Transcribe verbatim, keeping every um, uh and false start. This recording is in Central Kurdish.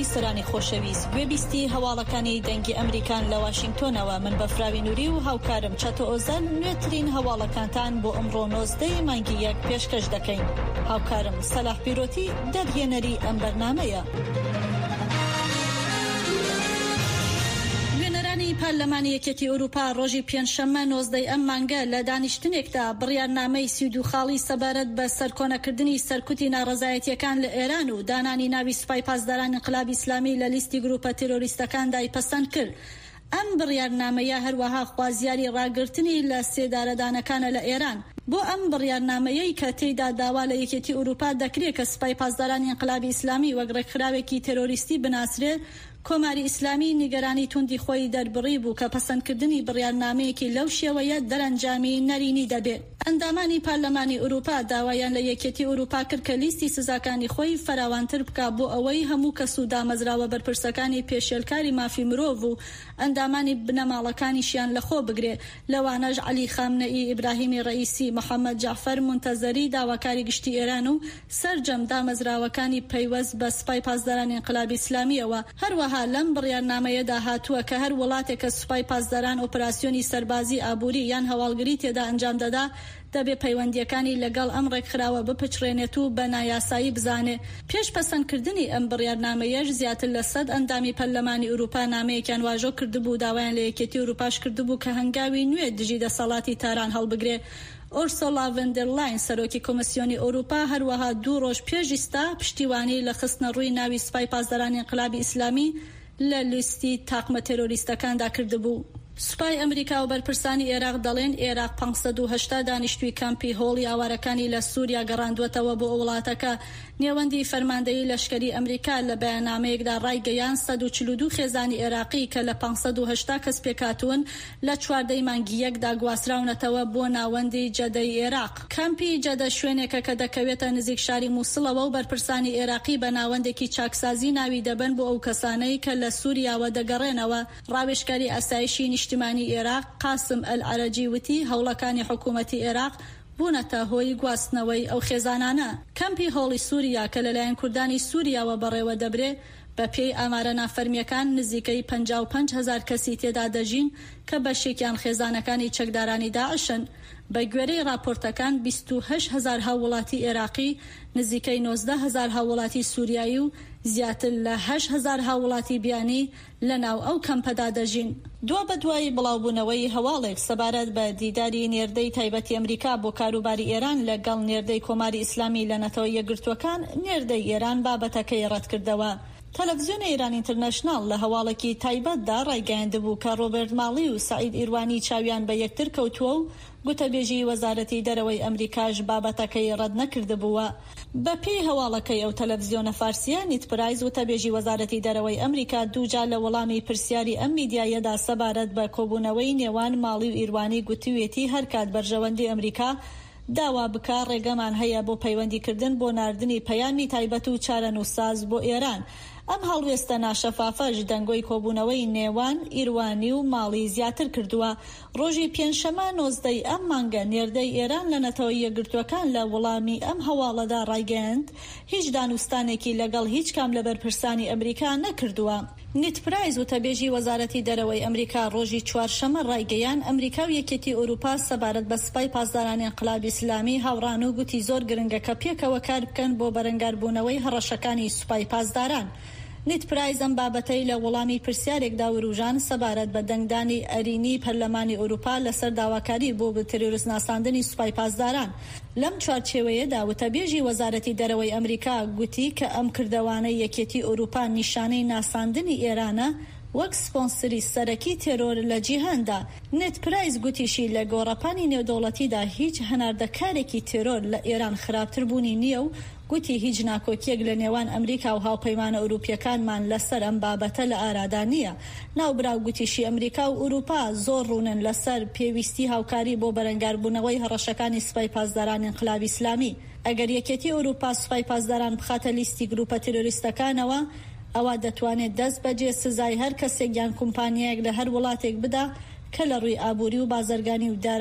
بیسرانی خۆشەویست گوێبیستی هەواڵەکانی دەنگی ئەمریکان لە واشنگتۆنەوە من بەفراوی نووری و هاوکارم چەتۆ ئۆزەن نوێترین هەواڵەکانتان بۆ ئەمڕۆ نۆزدەی مانگی یەک پێشکەش دەکەین. هاوکارم سەلاح پیرۆتی دەرهێنەری ئەم بەرنامەیە. پارلەمانی یەکێتی ئەوروپا ڕۆژی پێنجشەممە نۆزدەی ئەم مانگە لە دانیشتنێکدا بڕیارنامەی سیود و خاڵی سەبارەت بە سەرکۆنەکردنی سەرکوتی ناڕەزایەتیەکان لە ئێران و دانانی ناوی سوپای پاسداران ئینقلابی ئیسلامی لە لیستی گروپە تێرۆریستەکاندای پەسەند کرد. ئەم بڕیارنامەیە هەروەها خوازیاری ڕاگررتنی لە سێدارەدانەکانە لە ئێران. بۆ ئەم بڕیارنامەیەی کە تێیدا داوا لە یەکێتی ئەوروپا دەکرێت کە سوپای پاسدارانی ئینقلابی ئیسلامی وەک ڕێکخراوێکی تێرۆریستی بناسرێت، کۆماری ئیسلامی نیگەرانی توندی خۆی دەربڕی بوو کە پەسەندکردنی بڕیارنامەیەکی لەو شێوەیە دەرەنجامی نەرینی دەبێت. ئەندامانی پارلەمانی ئەوروپا داوایان لە یەکێتی ئەوروپا کرد کە لیستی سزاکانی خۆی فراوانتر بکە بۆ ئەوەی هەموو کەس و دامەزراوە بەرپرسەکانی پێشێلکاری مافی مرۆڤ و ئەندامانی بنەماڵەکانیشیان لەخۆ بگرێ. لەوانەش عەلی خامنەئی، ئیبراهیمی ڕەئیسی، محەممەد جەعفەر مونتەزەری داواکاری گشتی ئێران و سەرجەم دامەزراوەکانی پەیوەست بە سوپای پاسدارانی ئینقلابی ئیسلامیەوە. هەروەها لەم بڕیارنامەیەدا هاتووە کە هەر وڵاتێک کە سوپای پاسداران ئۆپراسیۆنی سەربازی ئابووری یان هەواڵگری تێدا ئەنجام دەدا دەبێ پەیوەندیەکانی لەگەڵ ئەم ڕێکخراوە بپچڕێنێت و بە نایاسایی بزانێ. پێش پەسەندکردنی ئەم بڕیارنامەیەش زیاتر لە سەد ئەندامی پەرلەمانی ئەوروپا نامەیەکیان واژۆ کردبوو داوایان لە یەکێتی ئەوروپاش کردبوو کە هەنگاوی نوێ دژی دەسەڵاتی تاران هەڵبگرێ. ئۆرسۆلا ڤەندەرلاین سەرۆکی کۆمسیۆنی ئەوروپا هەروەها دوو ڕۆژ پێش ئیستا پشتیوانی لە خستنە ڕووی ناوی سوپای پاسدارانی ئینقلابی ئیسلامی لە لیستی تاقمە تێرۆریستەکاندا کردبوو. سوپای ئەمریکا و بەرپرسانی عێراق دەڵێن عێراق پانسەد و هەشتا دانیشتووی کامپی هۆڵی ئاوارەکانی لە سووریا گەڕاندووەتەوە بۆ وڵاتەکە. نێوەندی فەرماندەیی لەشکری ئەمریکا لە بەیاننامەیەکدا ڕایگەیان سەد و چل و دوو خێزانی عێراقی کە لە پانسەد و هەشتا کەس پێکاتون لە چواردەی مانگی یەکدا گواستراونەتەوە بۆ ناوەندی جەدەی عێراق. کامپی جەدە شوێنێکە کە دەکەوێتە نزیک شاری مووسڵەوە و بەرپرسانی عێراقی بە ناوەندێکی چاکسازی ناوی دەبن بۆ ئەو کەسانەی کە لە سووریاوە دەگەڕێنەوە. ڕاوێژکاری ئاسایشی نیشتیمانی عێراق قاسم ئەلعەرەجی وتی هەوڵەکانی حکوومەتی عێراق بوونەتە هۆی گواستنەوەی ئەو خێزانانە. کەمپی هۆڵی سووریا کە لەلایەن کوردانی سووریاوە بەڕێوە دەبرێ بە پێی ئامارە نافەرمیەکان نزیکەی پەنجا و پەنج هەزار کەسی تێدا دەژین کە بەشێکیان خێزانەکانی چەکدارانی داعشن. بە گوێرەی راپۆرتەکان بیست و هەشت هەزار هاوڵاتی عێراقی، نزیکەی نۆزدە هەزار هاوڵاتی سووریایی و زیاتر لە هەشت هەزار هاوڵاتی بیانی لەناو ئەو کەمپەدا دەژین. دوا بە دوای بڵاوبوونەوەی هەواڵێک سەبارەت بە دیداری نێردەی تایبەتی ئەمریکا بۆ کاروباری ئێران لەگەڵ نێردەی کۆماری ئیسلامی لە نەتەوە یەکگرتووەکان، نێردەی ئێران بابەتەکەی ڕەت کردەوە. تەلەڤیزیۆنی ئێران ئینتەرنەشناڵ لە هەواڵێکی تایبەتدا ڕایگەیاندبوو کە ڕۆبێرت ماڵی و سەعید ئیروانی چاویان بە یەکتر کەوتووە و گوتەبێژی وەزارەتی دەرەوەی ئەمریکاش بابەتەکەی ڕەت نەکردبووە. بە پێی هەواڵەکەی ئەو تەلەڤیزیۆنە فارسیە، نیت پرایز وتەبێژی وەزارەتی دەرەوەی ئەمریکا دووجار لە وەڵامی پرسیاری ئەم میدیایەدا سەبارەت بە کۆبوونەوەی نێوان ماڵی و ئیروانی گوتوویەتی هەرکات بەرژەوەندی ئەمریکا داوا بکە ڕێگەمان هەیە بۆ پەیوەندیکردن بۆ ناردنی پەیامی تایبەت و چارەنووساز بۆ ئێران. ئەم هەڵوێستە ناشەفافەش دەنگۆی کۆبوونەوەی نێوان ئیروانی و ماڵی زیاتر کردووە. ڕۆژی پێنجشەمە نۆزدەی ئەم مانگە نێردەی ئێران لە نەتەوە یەکگرتووەکان لە وەڵامی ئەم هەواڵەدا ڕایگەیاند هیچ دانوستانێکی لەگەڵ هیچ کام لە بەرپرسانی ئەمریکا نەکردووە. نیت پرایز وتەبێژی وەزارەتی دەرەوەی ئەمریکا ڕۆژی چوارشەمە ڕایگەیان ئەمریکا و یەکێتی ئەوروپا سەبارەت بە سوپای پاسدارانی ئینقلابی ئیسلامی هاوڕان و گوتی زۆر گرنگە کە پێکەوە کار بکەن بۆ بەرەنگاربوونەوەی هەڕەشەکانی سوپای پاسداران. نیت پرایز ئەم بابەتەی لە وەڵامی پرسیارێکدا وروژان سەبارەت بە دەنگدانی ئەرینی پەرلەمانی ئەوروپا لەسەر داواکاری بۆ بە تێرۆریست ناساندنی سوپای پاسداران. لەم چوارچێوەیەدا وتەبێژی وەزارەتی دەرەوەی ئەمریکا گوتی کە ئەم کردەوانەی یەکێتی ئەوروپا نیشانەی ناساندنی ئێرانە وەک سپۆنسری سەرەکی تێرۆر لە جیهاندا. نیت پرایز گوتیشی لە گۆڕەپانی نێودەوڵەتیدا هیچ هەناردەکارێکی تێرۆر لە ئێران خراپتر بوونی نییە و گوتی هیچ ناکۆکیەک لە نێوان ئەمریکا و هاوپەیمانە ئەوروپیەکانمان لەسەر ئەم بابەتە لە ئارادا نییە. ناوبراو گوتیشی ئەمریکا و ئەوروپا زۆر ڕوونن لەسەر پێویستی هاوکاری بۆ بەرەنگاربوونەوەی هەڕەشەکانی سوپای پاسدارانی ئینقلابی ئیسلامی. ئەگەر یەکێتی ئەوروپا سوپای پاسداران بخاتە لیستی گروپە تێرۆریستەکانەوە، ئەوە دەتوانێت دەست بەجێ سزای هەر کەسێک یان کۆمپانیایەک لە هەر وڵاتێک بدا کە لە ڕووی ئابووری و بازرگانی و دارایی